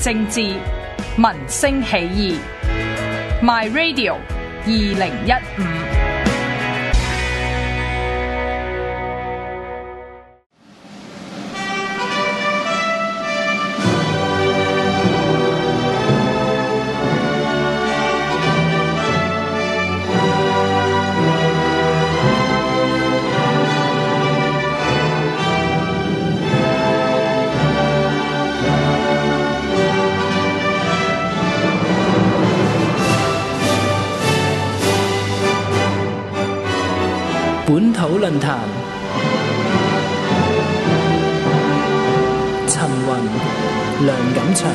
政治，民聲起義。My Radio 2015。 本土論壇，陳雲、梁錦祥。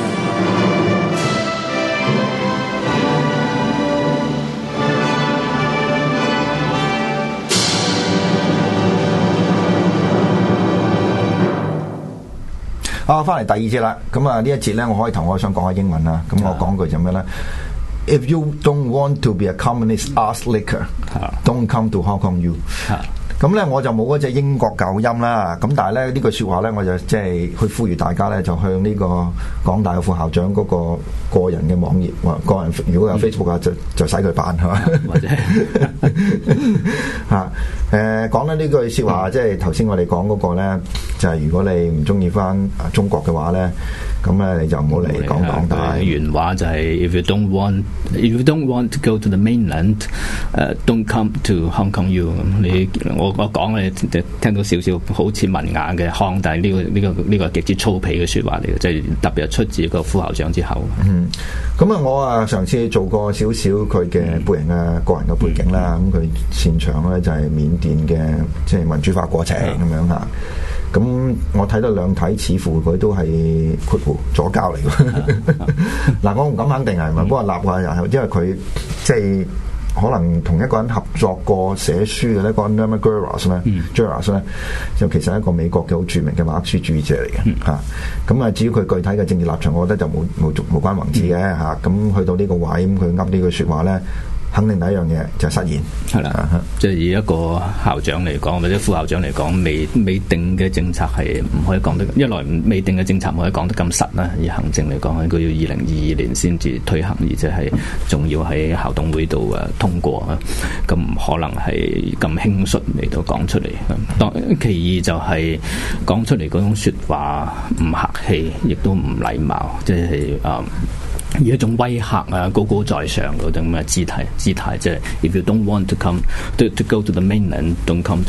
翻嚟第二節啦。咁啊，呢一節咧，我開頭我想講下英文啦。咁我講句就咩咧？If you don't want to be a communist ass licker, don't come to Hong Kong U。咁咧我就冇嗰隻英國舊音啦。咁但係咧呢句説話咧，我就即係去呼籲大家咧，就向呢個港大嘅副校長嗰個人嘅網頁，個人如果有 Facebook 啊，就使佢辦係嘛？或者嚇講咧呢句説話，即係頭先我哋講嗰個咧，就係如果你唔中意翻中國嘅話咧，咁咧你就唔好嚟港大。 原話就係 If you don't want to go to the mainland, don't come to Hong Kong U。我講咧，聽到少少好似文雅嘅腔，但係呢個極之粗鄙嘅説話嚟嘅，即係特別係出自個副校長之口。 咁啊，我啊上次做過少少佢嘅個人嘅背景啦，咁佢擅長咧就係緬甸嘅即係民主化過程咁樣嚇。咁我睇到兩睇，似乎佢都係括弧左膠嚟嘅。嗱，我唔敢肯定係咪，不過立話又因為佢即係。可能同一個人合作過寫書嘅咧，嗰個 Norman Geras 咧 ，Geras 咧就其實係一個美國嘅好著名嘅馬克思主義者嚟嘅嚇。咁啊，至於佢具體嘅政治立場，我覺得就冇關宏旨嘅嚇。咁去到呢個位，咁佢噏呢句説話咧。肯定第一樣嘢就係失言， 係啦，即係以一個校長嚟講，或者副校長嚟講，未定嘅政策係唔可以講得，一來未定嘅政策唔可以講得咁實啦。以行政嚟講，佢要2022年先至推行，而且係仲要喺校董會度通過啊，咁唔可能係咁輕率嚟到講出嚟。其二就係講出嚟嗰種説話唔客氣，亦都唔禮貌，即係以一種威嚇啊，高高在上嗰種咁嘅姿態，即係 If you don't want to come to go to the mainland, don't come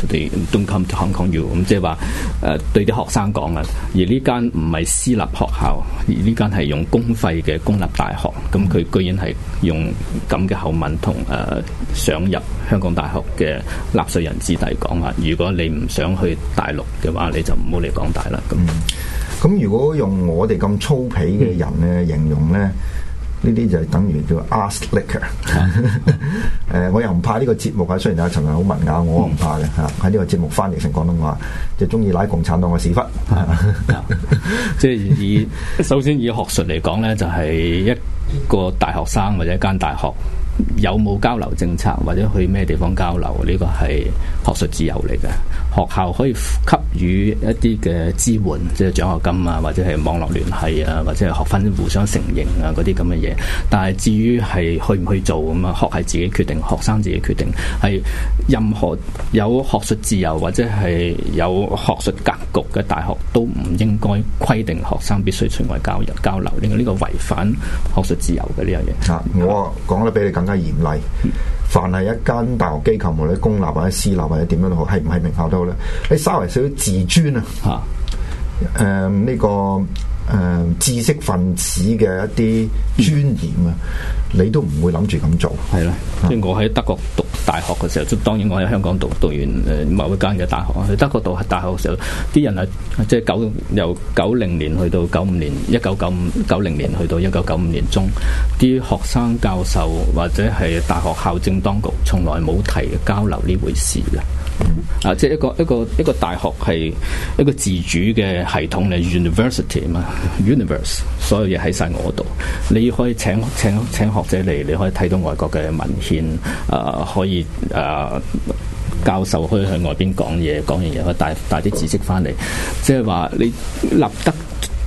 to Hong Kong U。咁即係話對啲學生講啊，而呢間唔係私立學校，而呢間係用公費嘅公立大學，咁佢居然係用咁嘅口吻同想入香港大學嘅納稅人子弟講話，如果你唔想去大陸嘅話，你就唔好嚟港大啦。 咁如果用我哋咁粗鄙嘅人咧形容咧，呢啲就係等於叫 ass licker。我又唔怕呢個節目啊，雖然阿陳雲好文雅，我唔怕嘅嚇。喺呢個節目翻譯成廣東話，就中意拉共產黨嘅屎忽。 即係首先以學術嚟講咧，就係一個大學生或者一間大學有冇交流政策，或者去咩地方交流，呢個係學術自由嚟嘅。學校可以給予一啲嘅支援，即係獎學金啊，或者係網絡聯繫啊，或者係學分互相承認啊，嗰啲咁嘅嘢。但係至於係去唔去做咁啊，學係自己決定，學生自己決定。係任何有學術自由或者係有學術格局嘅大學，都唔應該規定學生必須出外交流。呢個違反學術自由嘅呢樣嘢。 我講得比你更加嚴厲。凡係一間大學機構，無論公立或者私立或者點樣都好，係唔係名校都好咧，你稍為少少自尊啊，呢個知識分子嘅一啲尊嚴啊，你都唔會諗住咁做。係啦， 即係我喺德國讀大學嘅時候，當然我喺香港讀完某一間嘅大學。喺德國讀大學嘅時候，啲人即係由90年去到95年，1990年去到1995年中，啲學生教授或者係大學校政當局從來冇提交流呢回事嘅。即係一個大學係一個自主嘅系統嚟 ，university 嘛 ，universe， 所有嘢喺晒我度。你可以請學者嚟，你可以睇到外國嘅文獻，可以教授可以去外邊講嘢，可以帶啲知識翻嚟。即係話你立得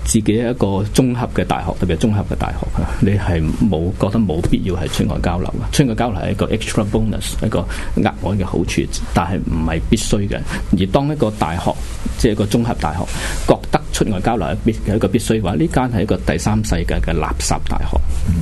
自己一個綜合嘅大學，特別係綜合嘅大學啊，你係覺得冇必要係出外交流嘅。出外交流係一個 extra bonus， 一個額外嘅好處，但係唔係必須嘅。而當一個大學，即係一個綜合大學，覺得出外交流係一個必須嘅話，呢間係一個第三世界嘅垃圾大學。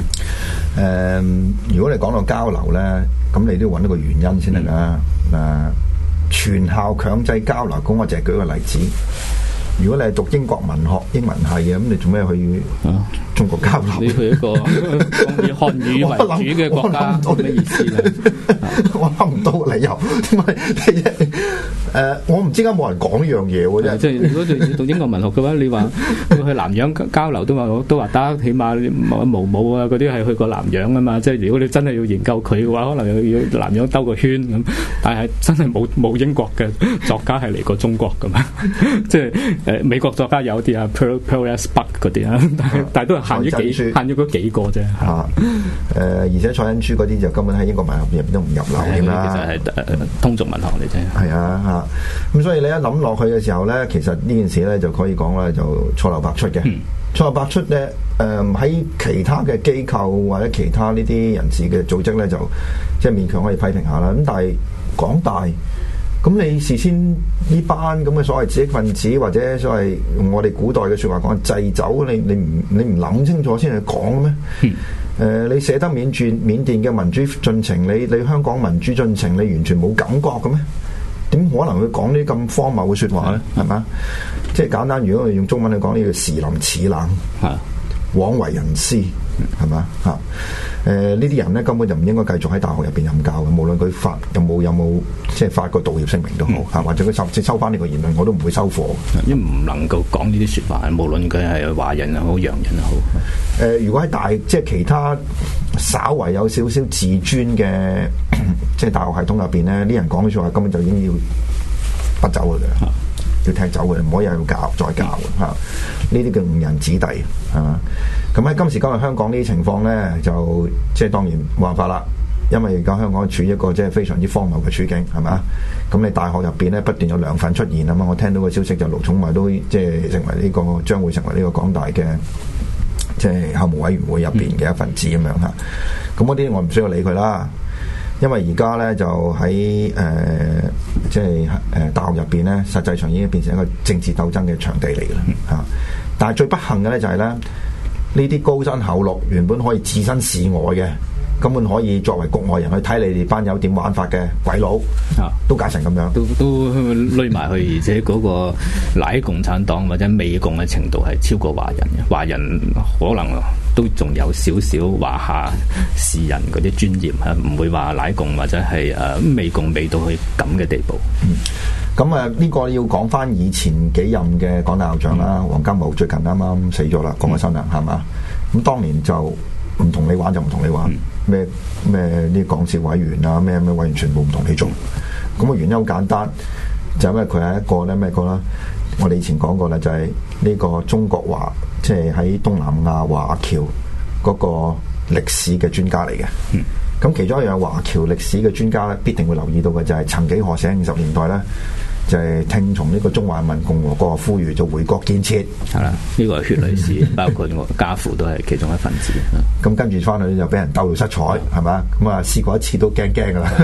如果你講到交流咧，咁你都要揾一個原因先得噶。全校強制交流，咁我淨係舉個例子。如果你係讀英國文學、英文系嘅，咁你做咩去中國交流？ 你去一個以漢語為主嘅國家，咩意思咧？ 我諗唔到理由，點解？我唔知點解冇人講呢樣嘢喎，真係。 即係如果要讀英國文學嘅話，你話去南洋交流都話得，起碼毛姆啊嗰啲係去過南洋啊嘛。即係如果你真係要研究佢嘅話，可能要南洋兜個圈咁。但係真係冇英國嘅作家係嚟過中國噶嘛？即係美國作家有啲啊 Pearl S. Buck 嗰啲啊，但係都係限咗嗰幾個啫。 而且蔡恩書嗰啲就根本喺英國文學入邊都唔入流添啦。 其實係通俗文學嚟啫。 係啊。咁所以你一諗落去嘅時候咧，其實呢件事咧就可以講咧就錯漏百出嘅。錯漏百出咧，喺其他嘅機構或者其他呢啲人士嘅組織咧，就即係勉強可以批評下啦。咁但係港大，咁你事先呢班咁嘅所謂知識分子或者所謂用我哋古代嘅説話講祭酒，你唔諗清楚先去講嘅咩？你寫得緬甸嘅民主進程，你香港民主進程，你完全冇感覺嘅咩？點可能會講呢啲咁荒謬嘅説話咧？係嘛？即係簡單，如果我哋用中文去講，呢個時臨此冷，枉為人師，係嘛？呢啲人咧根本就唔應該繼續喺大學入邊任教嘅，無論佢有冇即係發個道歉聲明都好，或者佢甚至收翻呢個言論，我都唔會收貨。 因為唔能夠講呢啲説話，無論佢係華人又好，洋人又好。 如果喺即係其他稍為有少少自尊嘅即係大學系統入邊咧，啲人講嘅説話根本就已經要不走嘅啦，要踢走嘅，唔可以喺度再教嚇。呢啲叫誤人子弟係嘛？咁喺今時今日香港呢啲情況咧，就即係當然冇辦法啦，因為而家香港處於一個即係非常之荒謬嘅處境係嘛？咁你大學入邊咧不斷有梁粉出現啊嘛，我聽到個消息就盧寵茂都即係成為呢個將會成為呢個港大嘅即係校務委員會入邊嘅一份子咁樣嚇。咁嗰啲我唔需要理佢啦。因為而家咧就喺即係大學入邊咧，實際上已經變成一個政治鬥爭嘅場地嚟嘅啦嚇。但係最不幸嘅咧就係咧，呢啲高薪厚祿原本可以置身事外嘅，根本可以作為局外人去睇你哋班友點玩法嘅鬼佬，都搞成咁樣， 都累埋去，而且嗰個賴共產黨或者美共嘅程度係超過華人嘅，華人可能都仲有少少華夏士人嗰啲尊嚴嚇，唔會話賴共或者係美共未到去咁嘅地步。 咁呢個要講翻以前幾任嘅港大校長啦，黃家武最近啱啱死咗啦，過咗身啦，係嘛？咁當年就唔同你玩就唔同你玩，咩啲講笑委員啊，咩委員全部唔同你做。咁個原因好簡單，就因為佢係一個咧咩個啦？我哋以前講過啦，就係呢個中國華，即係喺東南亞華僑嗰個歷史嘅專家嚟嘅。咁其中一樣華僑歷史嘅專家咧，必定會留意到嘅就係曾幾何時50年代咧，就係聽從呢個中華人民共和國呼籲，就回國建設。係啦，呢個係血淚史，包括我家父都係其中一份子。咁跟住翻去就俾人鬥到七彩，係咪？咁啊試過一次都驚噶啦。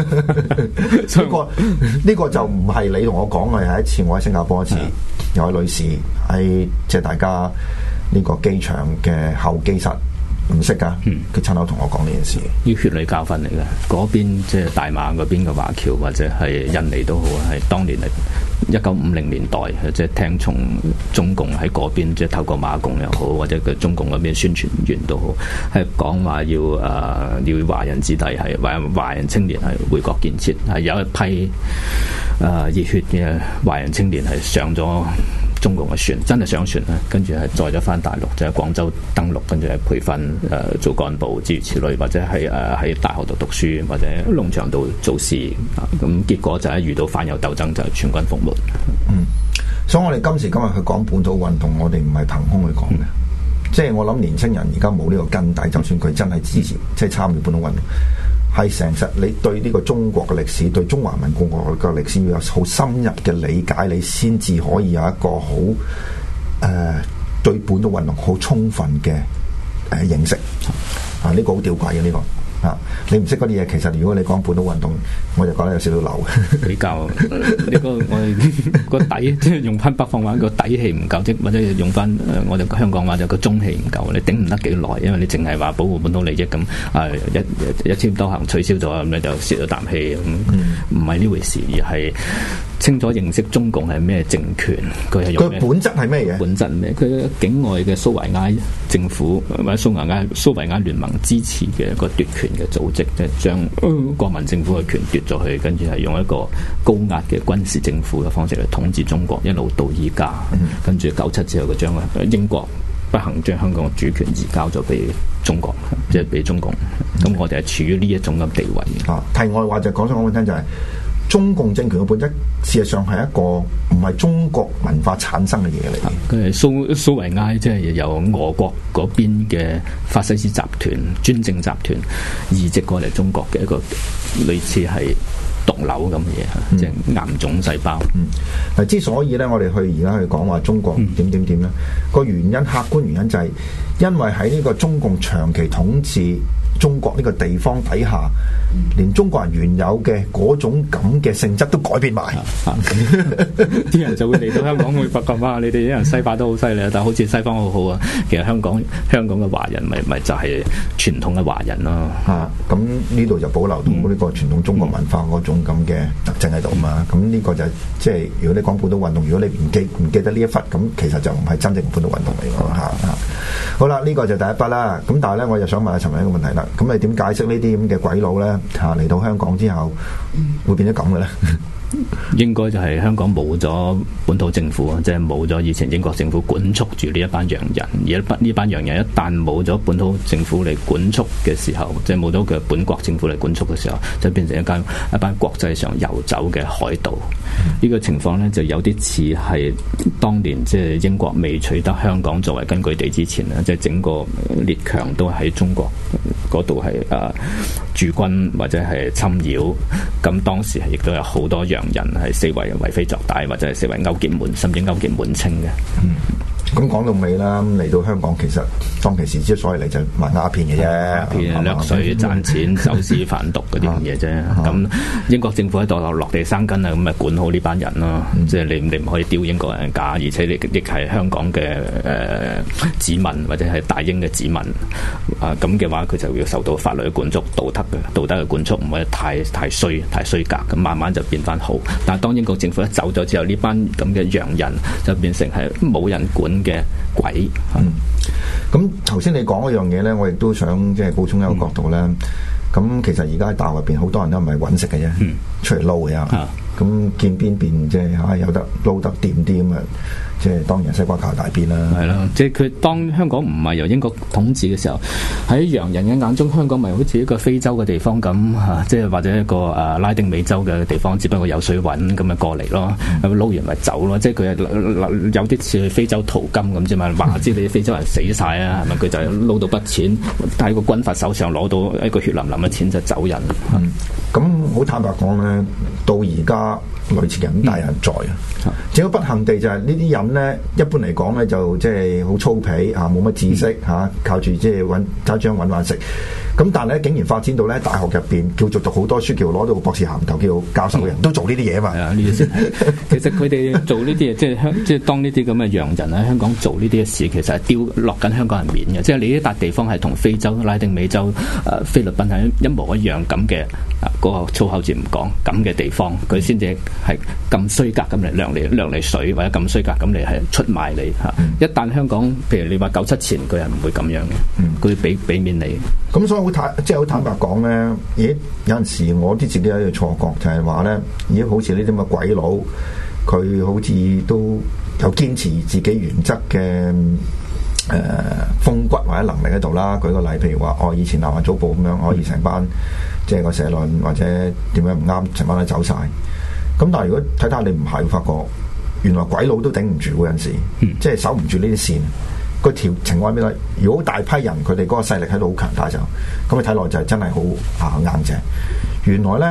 呢個就唔係你同我講嘅，係一次我喺新加坡一次，有位女士喺即係大家呢個機場嘅候機室。唔識噶，佢親口同我講呢件事，要血淚教訓嚟嘅。嗰邊即係大馬嗰邊嘅華僑或者係印尼都好，係當年係1950年代，即係聽從中共喺嗰邊，即係透過馬共又好，或者佢中共嗰邊宣傳員都好，係講話要華人子弟係華人青年係回國建設，係有一批熱血嘅華人青年係上咗中共嘅船，真係上船啦，跟住係載咗翻大陸，就喺廣州登陸，跟住係培訓做幹部諸如此類，或者係喺大學度讀書，或者農場度做事，咁結果就係遇到反右鬥爭，就係全軍覆沒。所以我哋今時今日去講本土運動，我哋唔係憑空去講嘅，即係我諗年青人而家冇呢個根底，就算佢真係支持，即係參與本土運動，係成實你對呢個中國嘅歷史，對中華民共和國嘅歷史要有好深入嘅理解，你先至可以有一個好對本土運動好充分嘅認識啊！呢個好吊詭嘅呢個。啊！你唔識嗰啲嘢，其實如果你講本土運動，我就覺得有少少流。 比較呢個我哋個底，即係用翻北方話個底氣唔夠，即或者用翻我哋香港話就個中氣唔夠，你頂唔得幾耐，因為你淨係話保護本土利益咁一簽多行取消咗咁，你就泄咗啖氣咁，唔係呢回事，而係清楚認識中共係咩政權，佢係用咩？ 佢本質係咩嘢？ 本質咩？佢境外嘅蘇維埃政府或者蘇維埃聯盟支持嘅一個奪權嘅組織，即係將國民政府嘅權奪咗去，跟住係用一個高壓嘅軍事政府嘅方式嚟統治中國，一路到依家。跟住97之後，佢將英國不幸將香港嘅主權移交咗俾中國，即係俾中共。咁我哋係處於呢一種咁地位。 題外話就講咗我聽就係、是。中共政權嘅本質，事實上係一個唔係中國文化產生嘅嘢嚟嘅。 佢係蘇維埃，即係由俄國嗰邊嘅法西斯集團、專政集團移植過嚟中國嘅一個類似係毒瘤咁嘅嘢，即係癌種細胞。 嗱，之所以咧，我哋而家去講話中國點點點咧，個原因客觀原因就係因為喺呢個中共長期統治中國呢個地方底下，連中國人原有嘅嗰種咁嘅性質都改變埋， 啲人就會嚟到香港會發覺哇！你哋啲人西化都好犀利啊，但係好似西方好好啊。其實香港嘅華人咪就係傳統嘅華人咯。 咁呢度就保留到呢個傳統中國文化嗰種咁嘅特徵喺度嘛。咁呢個就即係如果你講本土運動，如果你唔記得呢一忽，咁其實就唔係真正本土運動嚟㗎嚇。好啦，呢個就第一筆啦。咁但係咧，我又想問下陳偉一個問題啦。咁你點解釋呢啲咁嘅鬼佬咧嚟到香港之後會變咗咁嘅咧？ 應該就係香港冇咗本土政府，即係冇咗以前英國政府管束住呢一班洋人，而呢班洋人一旦冇咗本土政府嚟管束嘅時候，即係冇咗佢本國政府嚟管束嘅時候，就變成一班國際上遊走嘅海盜。呢個情況呢，就有啲似係當年即係英國未取得香港作為根據地之前咧，即係整個列強都喺中國嗰度係駐軍或者係侵擾，咁當時亦都有好多洋人係四圍為非作歹，或者係四圍勾結滿，甚至勾結滿清嘅。 咁講到尾啦，嚟到香港其實當其時之所以嚟就賣鴉片嘅啫， 騙掠水賺錢、走私販毒嗰啲咁嘢啫。咁英國政府喺度落地生根啊，咁咪管好呢班人咯。即係你唔可以丟英國人假，而且你亦係香港嘅子民或者係大英嘅子民咁嘅話，佢就要受到法律嘅管束、道德嘅管束，唔可以太衰格，咁慢慢就變翻好。但係當英國政府一走咗之後，呢班咁嘅洋人就變成係冇人管嘅鬼。 咁頭先你講嗰樣嘢咧，我亦都想即係補充一個角度咧。咁其實而家喺大學入邊好多人都唔係揾食嘅啫，出嚟撈嘅啊。咁見邊邊即係有得撈得掂啲咁啊，即係當然西瓜靠大邊啦。 係咯，即係佢當香港唔係由英國統治嘅時候，喺洋人嘅眼中，香港咪好似一個非洲嘅地方咁嚇，即係或者一個拉丁美洲嘅地方，只不過有水揾咁咪過嚟咯，咁撈完咪走咯。即係佢係有啲似去非洲淘金咁啫嘛，話知你非洲人死晒啊，係咪？佢就撈到筆錢，喺個軍閥手上攞到一個血淋淋嘅錢就走人。 咁好坦白講咧，到而家類似人大人在啊，只不過不幸地就係呢啲人咧，一般嚟講咧就即係好粗鄙嚇，冇乜知識嚇，靠住即係揸張揾飯食。咁但係咧，竟然發展到咧大學入邊叫做讀好多書，叫攞到個博士銜頭，叫教授嘅人都做呢啲嘢嘛。係啊，呢啲先。 其實佢哋做呢啲嘢，即係當呢啲咁嘅洋人喺香港做呢啲嘅事，其實係丟落緊香港人面嘅。即係你呢笪地方係同非洲、拉丁美洲、菲律賓係一模一樣咁嘅嗰個粗口字唔講咁嘅地方，佢先至係咁衰格咁嚟掠你水，或者咁衰格咁嚟係出賣你嚇。一旦香港譬如你話97前，佢係唔會咁樣嘅，佢會俾面你。 咁所以好坦白講咧，咦有陣時我啲自己有一個錯覺，就係話咧，咦好似呢啲咁嘅鬼佬，佢好似都有堅持自己原則嘅風骨或者能力喺度啦。舉個例，譬如話我以前南華早報咁樣，可以成班即係個社論或者點樣唔啱，成班都走晒。咁但係如果睇睇你唔係，會發覺原來鬼佬都頂唔住嗰陣時，即係守唔住呢啲線。個條情況係咩咧？如果大批人佢哋嗰個勢力喺度好強大就，咁你睇落就係真係好硬淨。原來咧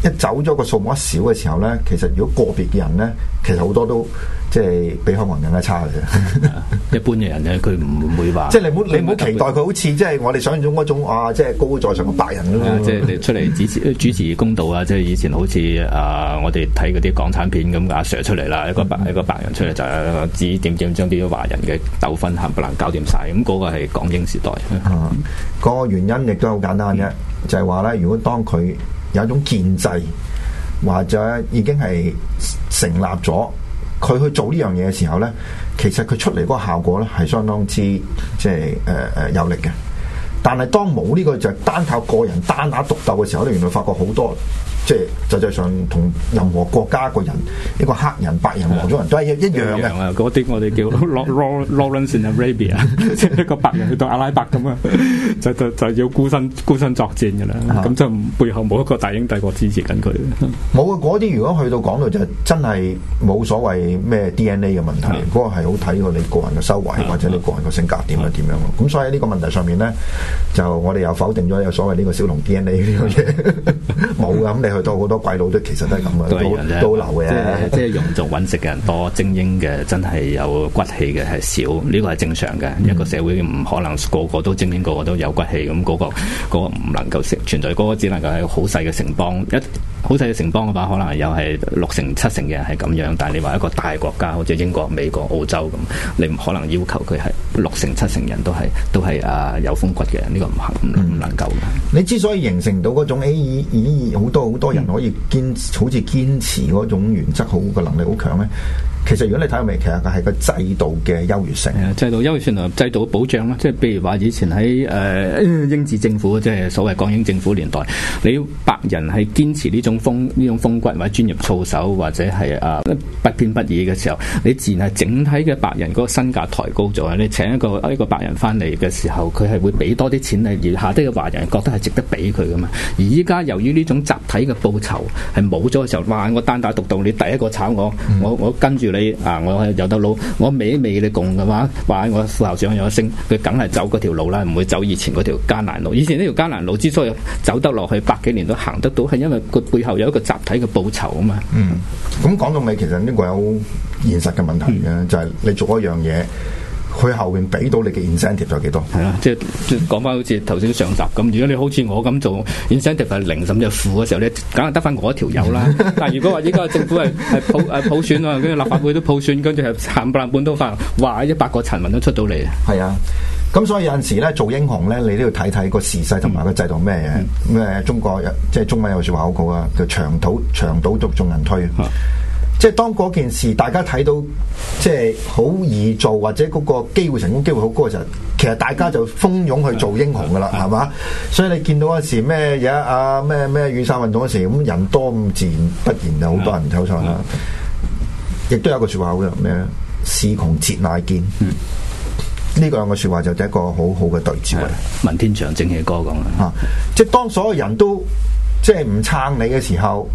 一走咗個數目一少嘅時候咧，其實如果個別嘅人咧，其實好多都即係比香港人更加差嘅啫。 一般嘅人咧，佢唔會話， 即係你唔好期待佢好似即係我哋想象中嗰種即係高高在上嘅白人咁樣。 即係你出嚟主持公道啊！即係以前好似我哋睇嗰啲港產片咁，阿 Sir 出嚟啦，一個白人出嚟就指點將啲華人嘅糾紛冚唪唥搞掂晒。咁嗰個係港英時代。 個原因亦都好簡單啫，就係話咧，如果當佢有一種建制或者已經係成立咗，佢去做呢樣嘢嘅時候咧，其實佢出嚟嗰個效果咧係相當之即係有力嘅。但係當冇呢個就係單靠個人單打獨鬥嘅時候咧，原來發覺好多即係實際上同任何國家個人一個黑人、白人、黃種人都係一樣嘅。 嗰啲我哋叫 Lawrence in Arabia， 即係一個白人去到阿拉伯咁啊，就要孤身作戰嘅啦。咁就背後冇一個大英帝國支持緊佢。 冇啊！嗰啲如果去到講到就真係冇所謂咩 DNA 嘅問題，嗰個係好睇過你個人嘅修為或者你個人嘅性格點樣點樣。咁所以呢個問題上面咧，就我哋又否定咗有所謂呢個小龍 DNA 呢樣嘢冇噶。咁你去到好多鬼佬都其實都係咁嘅，都流嘅。 即係庸俗揾食嘅人多，精英嘅真係有骨氣嘅係少，呢個係正常嘅。一個社會唔可能個個都精英，個個都有骨氣，咁嗰個唔能夠存在，嗰個只能夠係好細嘅城邦。好細嘅城邦嘅話，可能又係6成7成嘅人係咁樣，但係你話一個大國家，好似英國、美國、澳洲咁，你唔可能要求佢係6成7成人都係有風骨嘅，呢個唔能夠嘅。 你之所以形成到嗰種好多人可以好似堅持嗰種原則好嘅能力好強咧，其實如果你睇到未，其實係個制度嘅優越性。制度優越性同制度保障啦，即係譬如話以前喺英治政府，即係所謂港英政府年代，你白人係堅持呢種風骨或者專業操守或者係不偏不倚嘅時候，你自然係整體嘅白人嗰個身價抬高咗。你請一個白人翻嚟嘅時候，佢係會俾多啲錢你，而下低嘅華人覺得係值得俾佢噶嘛。而依家由於呢種集體嘅報酬係冇咗嘅時候，哇！我單打獨鬥，你第一個炒我跟住你我有得撈，我尾你共嘅話我副校長有得升，佢梗係走嗰條路啦，唔會走以前嗰條艱難路。以前呢條艱難路之所以走得落去100幾年都行得到，係因為佢背後有一個集體嘅報酬啊嘛。咁講到尾，其實呢個有現實嘅問題嘅，就係你做一樣嘢，佢後邊俾到你嘅 incentive 有幾多？係啦，即係講翻好似頭先上集咁，如果你好似我咁做 incentive 係0甚至負嘅時候，你梗係得翻我一條友啦。但係如果話依家政府係普選啊，跟住立法會都普選，跟住係冚唪唥本土化，哇！100個陳雲都出到嚟。係啊，咁所以有陣時咧做英雄咧，你都要睇睇個時勢同埋個制度咩嘢。咁中國即係中文有句説話好好啊，叫長島眾人推。即係當嗰件事大家睇到即係好易做或者嗰個機會成功機會好高嘅時候，其實大家就蜂擁去做英雄噶啦，係嘛？所以你見到嗰時咩嘢咩雨傘運動嗰時，咁人多咁自然不然就好多人走上啦。亦都有個説話好嘅咩？士窮節乃見。呢個兩個説話就係一個好好嘅對照。文天祥正氣歌講啦，即係當所有人都即係唔撐你嘅時候，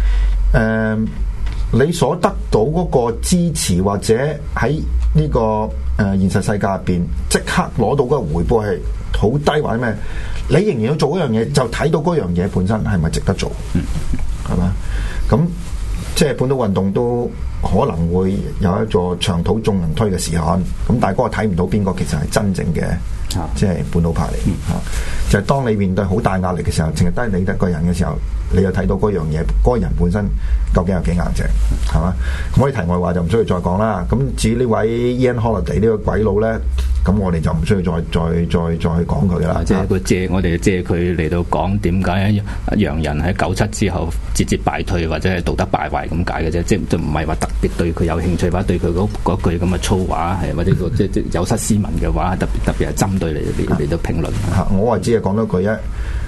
你所得到嗰個支持或者喺呢個現實世界入邊即刻攞到嗰個回報係好低或者咩？你仍然要做嗰樣嘢，就睇到嗰樣嘢本身係咪值得做，係嘛？咁即係本土運動都可能會有一座長島眾人推嘅時限，咁但係嗰個睇唔到邊個其實係真正嘅即係本土派嚟嚇。就係當你面對好大壓力嘅時候，淨係得你一個人嘅時候，你又睇到嗰樣嘢，嗰個人本身究竟有幾硬淨，係嘛？咁我哋題外話就唔需要再講啦。咁至於呢位 Ian Holiday 呢個鬼佬咧，咁我哋就唔需要再講佢啦。即係我哋借佢嚟到講點解洋人喺97之後節節敗退或者係道德敗壞咁解嘅啫，即係唔係話特別對佢有興趣，或者對佢嗰句咁嘅粗話係或者即有失斯文嘅話，特別係針對嚟到評論。我係只係講多句啫，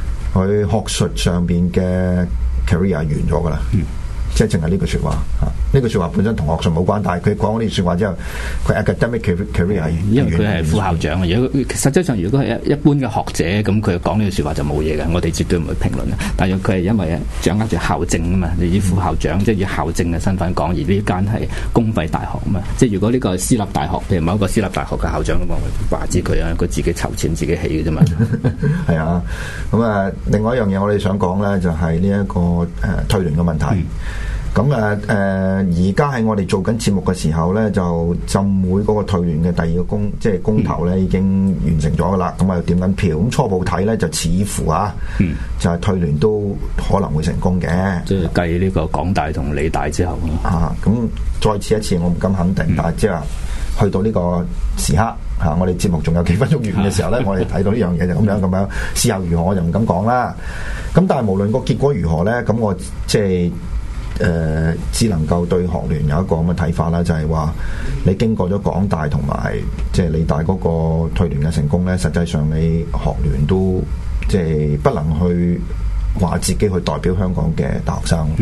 佢學術上邊嘅 career 完咗噶啦，即係淨係呢句説話嚇。 呢句説話本身同學術冇關，但係佢講呢句説話之後，佢 academic career 係因為佢係副校長啊。如果實際上如果係一般嘅學者，咁佢講呢句説話就冇嘢嘅，我哋絕對唔會評論嘅。但係佢係因為掌握住校政啊嘛，你以副校長即係以校政嘅身份講，而呢間係公費大學啊嘛。即係如果呢個係私立大學，譬如某一個私立大學嘅校長咁啊，話知佢啊，佢自己籌錢自己起嘅啫嘛。 係啊，咁啊，另外一樣嘢我哋想講咧，就係呢一個退聯嘅問題。咁而家喺我哋做緊節目嘅時候咧，就浸會嗰個退聯嘅第二個公投咧已經完成咗噶啦。咁啊點緊票，咁初步睇咧就似乎就係退聯都可能會成功嘅。 即係繼呢個港大同理大之後咁再次一次我唔敢肯定，但係即係去到呢個時刻我哋節目仲有幾分鐘完嘅時候咧，我哋睇到呢樣嘢就咁樣事後如何我就唔敢講啦。咁但係無論個結果如何咧，咁我即係只能夠對學聯有一個咁嘅睇法啦，就係話你經過咗港大同埋即係理大嗰個退聯嘅成功咧，實際上你學聯都即係不能去話自己去代表香港嘅大學生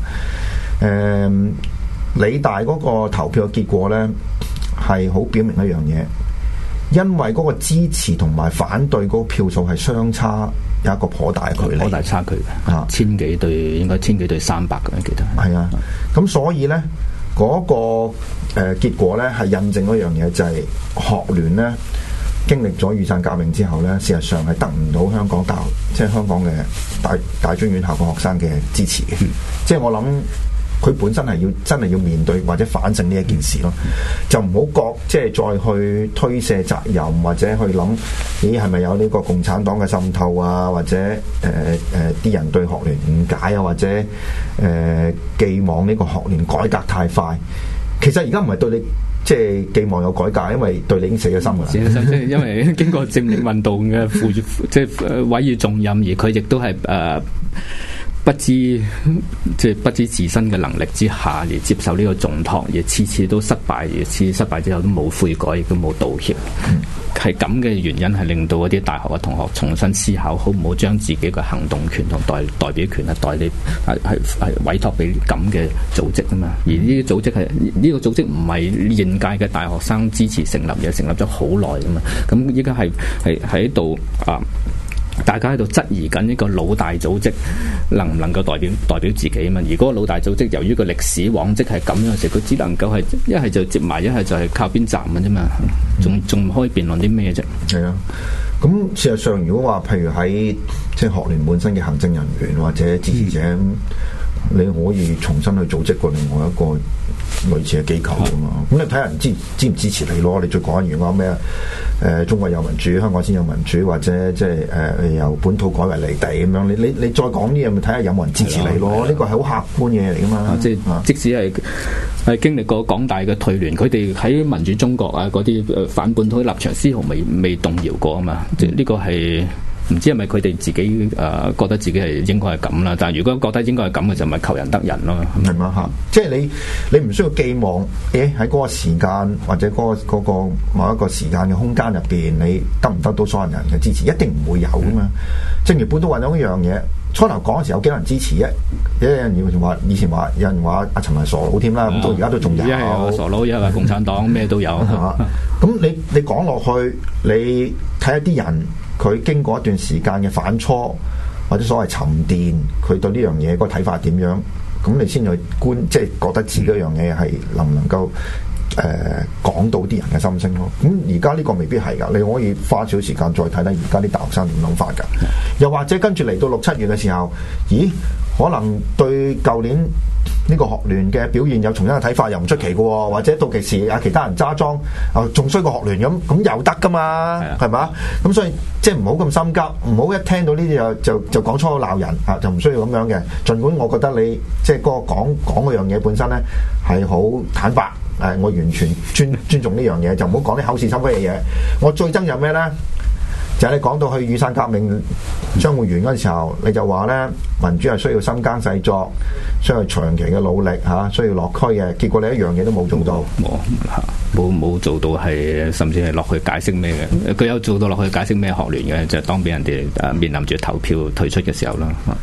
理大嗰個投票嘅結果咧係好表明一樣嘢，因為嗰個支持同埋反對嗰個票數係相差有一個頗大嘅距離， 頗大差距嘅千幾對，應該千幾對300嘅，我記得係啊。咁所以咧嗰個結果咧係印證一樣嘢，就係學聯咧經歷咗雨傘革命之後咧，事實上係得唔到香港大學即係香港嘅大專院校嘅學生嘅支持嘅。即係我諗佢本身係真係要面對或者反省呢一件事咯，就唔好即係再去推卸責任或者去諗咦係咪有呢個共產黨嘅滲透啊，或者啲人對學聯誤解啊，或者寄望呢個學聯改革太快。其實而家唔係對你即係寄望有改革，因為對你已經死咗心㗎啦。 即係因為經過佔領運動嘅即係委以重任，而佢亦都係不知自身嘅能力之下而接受呢個重託，而次次都失敗，而次失敗之後都冇悔改，亦都冇道歉。係咁嘅原因係令到嗰啲大學嘅同學重新思考，好唔好將自己嘅行動權同代表權係委託俾咁嘅組織啊嘛。而呢啲組織係呢個組織唔係現屆嘅大學生支持成立嘅，成立咗好耐噶嘛。咁依家係喺度大家喺度質疑緊呢個老大組織能唔能夠代表自己啊嘛？而嗰個老大組織由於個歷史往績係咁樣嘅時候，佢只能夠係一係就接埋，一係就係靠邊站嘅啫嘛。仲唔可以辯論啲咩啫？ 係啊，咁事實上如果話譬如喺即係學聯本身嘅行政人員或者支持者，你可以重新去組織過另外一個類似嘅機構啊嘛。咁你睇下人支唔支持你咯？你再講完話咩中國有民主，香港先有民主，或者即係由本土改為離地咁樣。你再講啲嘢，咪睇下有冇人支持你咯？呢個係好客觀嘢嚟噶嘛。即使係經歷過港大嘅退聯，佢哋喺民主中國啊嗰啲反本土立場絲毫未動搖過啊嘛。即係呢個係。唔知係咪佢哋自己覺得自己係應該係咁啦？但係如果覺得應該係咁嘅，就咪求人得人咯，係嘛嚇？即係你唔需要寄望，喺嗰個時間或者嗰個某一個時間嘅空間入邊，你得唔得到所有人嘅支持？一定唔會有噶嘛。正如本土運動一樣嘢，初頭講嘅時候有幾多人支持啫？有人話以前話有人話阿陳係傻佬添啦，咁到而家都仲有。一係傻佬，一係共產黨，咩都有。 咁你講落去，你睇下啲人。佢經過一段時間嘅反芻或者所謂沉澱，佢對呢樣嘢個睇法點樣？咁你先去即係覺得自己一樣嘢係能唔能夠講到啲人嘅心聲咯？咁而家呢個未必係㗎，你可以花少時間再睇睇而家啲大學生點諗法㗎。又或者跟住嚟到6、7月嘅時候，咦？可能對舊年呢個學聯嘅表現有重新嘅睇法，又唔出奇嘅喎。或者到期時其他人揸莊仲衰過學聯咁又得㗎嘛？係嘛？咁所以即係唔好咁心急，唔好一聽到呢啲就講粗口鬧人就唔需要咁樣嘅。儘管我覺得你即係嗰個講嗰樣嘢本身咧係好坦白，我完全尊重呢樣嘢，就唔好講啲口是心非嘅嘢。我最憎有咩咧？就係你講到去雨傘革命將會完嗰陣時候，你就話咧民主係需要深耕細作，需要長期嘅努力需要落區嘅。結果你一樣嘢都冇做到， 冇做到係甚至係落去解釋咩嘅。佢有做到落去解釋咩學聯嘅，就係當俾人哋面臨住投票退出嘅時候啦。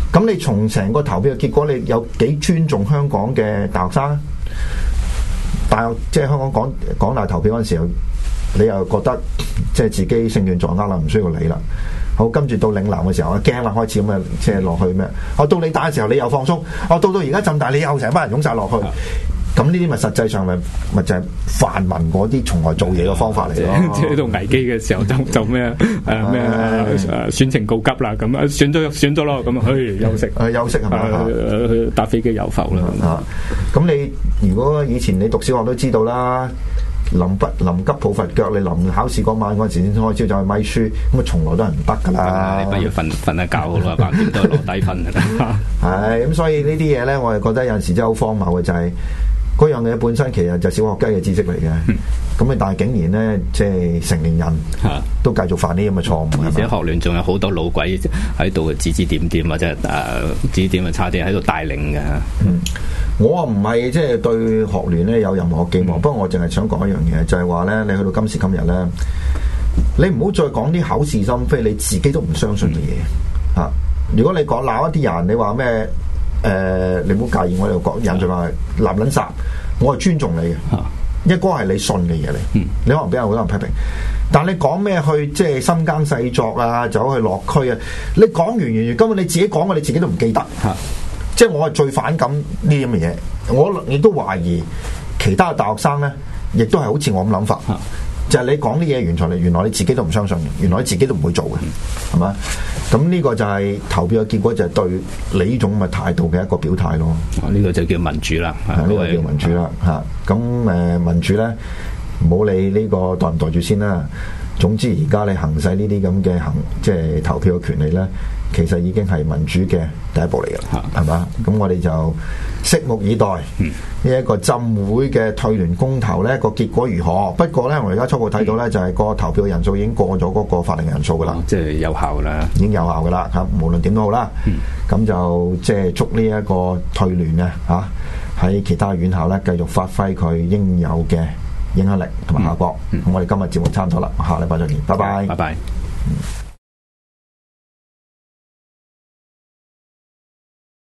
咁你從成個投票嘅結果，你有幾尊重香港嘅大學生？大學即係香港港大投票嗰陣時候，你又覺得即係自己勝券在握啦，唔需要理啦。好，跟住到嶺南嘅時候，我驚啦，開始咁啊，即係落去咩？我到理大嘅時候，你又放鬆；我到而家浸大，你又成班人湧晒落去。咁呢啲咪實際上咪就係泛民嗰啲從來做嘢嘅方法嚟咯。 即係喺度危機嘅時候就咩選情告急啦，咁啊選咗咯，咁啊去休息休息係咪？ 去搭飛機遊浮啦。 咁你如果以前你讀小學都知道啦，臨急抱佛腳，你臨考試嗰晚嗰陣時先開始走去咪書，咁啊從來都係唔得噶啦。 你不如瞓一覺好啦，橫掂都係落低分㗎啦。 係咁，所以呢啲嘢咧，我係覺得有陣時真係好荒謬嘅，就係嗰樣嘢本身其實就小學雞嘅知識嚟嘅。咁但係竟然咧，即係成年人都繼續犯呢咁嘅錯誤， 而且學聯仲有好多老鬼喺度指指點點或者指點啊差啲喺度帶領嘅。 我啊唔係即係對學聯咧有任何寄望，不過我淨係想講一樣嘢，就係話咧，你去到今時今日咧，你唔好再講啲口是心非，你自己都唔相信嘅嘢嚇。如果你講鬧一啲人，你話咩？你唔好介意我哋講人就話立撚殺，我係尊重你嘅，一個係你信嘅嘢嚟。你可能俾人好多人批評，但你講咩去即係深耕細作啊，走去落區啊，你講完根本你自己講嘅你自己都唔記得。即係我係最反感呢啲咁嘅嘢，我亦都懷疑其他嘅大學生咧，亦都係好似我咁諗法，就係你講啲嘢原來你自己都唔相信嘅，原來你自己都唔會做嘅，係嘛？咁呢個就係投票嘅結果，就係對你呢種咁嘅態度嘅一個表態咯。呢個就叫民主啦，呢個叫民主啦嚇。咁民主咧，唔好理呢個代唔代住先啦。總之而家你行使呢啲咁嘅即係投票嘅權利咧，其實已經係民主嘅第一步嚟嘅，係嘛？咁我哋就拭目以待呢一個浸會嘅退聯公投咧個結果如何。不過咧，我而家初步睇到咧，就係個投票嘅人數已經過咗嗰個法定人數噶啦，即係有效啦，已經有效噶啦嚇。無論點都好啦，咁就即係祝呢一個退聯嘅嚇喺其他院校咧繼續發揮佢應有嘅影響力同埋效果。咁我哋今日節目差唔多啦，下禮拜再見，拜拜。拜拜。